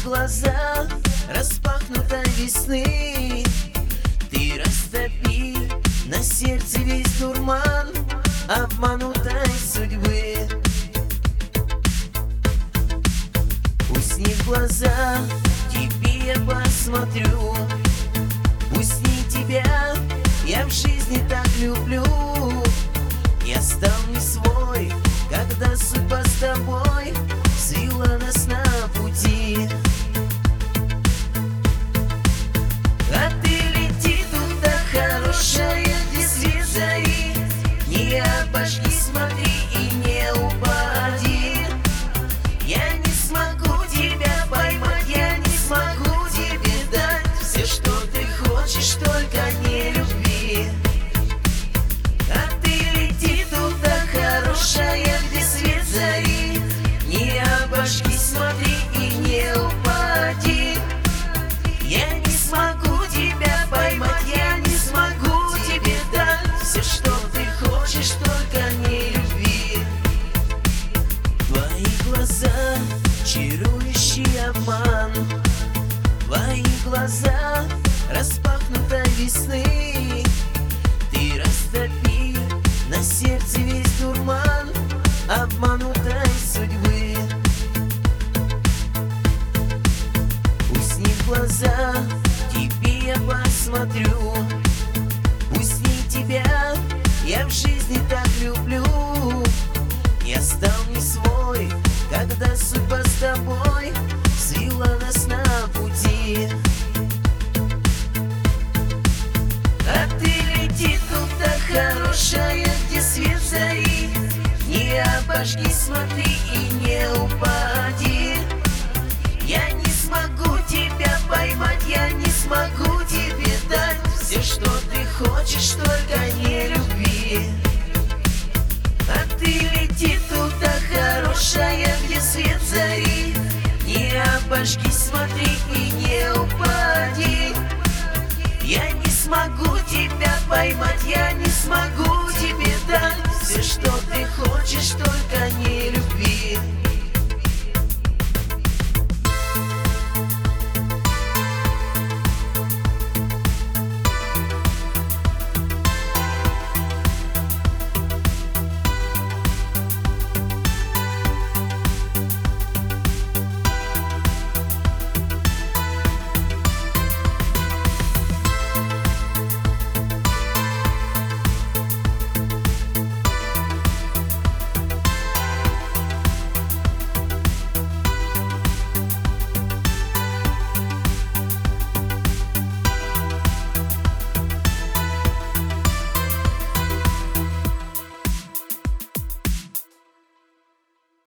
глаза распахнутой весны. Ты растопи на сердце весь дурман обманутой судьбы. Усни в глаза, тебе я посмотрю. Усни тебя, я в жизни так люблю. Я стал не свой, когда судьба с тобой свела нас на пути. А ты лети туда, хорошая, где свет зари. Не обожги, смотри и не упади. Я не смогу тебя поймать, я не смогу тебе дать все, что ты хочешь, только не любви. А ты лети туда, хорошая, где свет зари. Не обожги, смотри и не упади. Я не смогу тебя поймать, я не смогу тебе дать все, что ты хочешь, только не любви. Твои глаза — чарующий обман. Твои глаза распахнутой весны. Ты растопи на сердце весь дурман обманутой судьбы. Усни в глаза, тебе я посмотрю. Усни тебя, я в жизни так люблю. Я стал не свой, когда судьба с тобой свела нас на пути. А ты лети туда, хорошая, где свет зари. Не обожги, смотри и не упади. Я не смогу тебя поймать, я не смогу тебе дать все, что ты хочешь, только не любви. А ты лети туда, хорошая, где свет зари. Не обожги, смотри и не упади. Я не смогу тебя поймать, я не смогу тебе дать все, что ты хочешь, только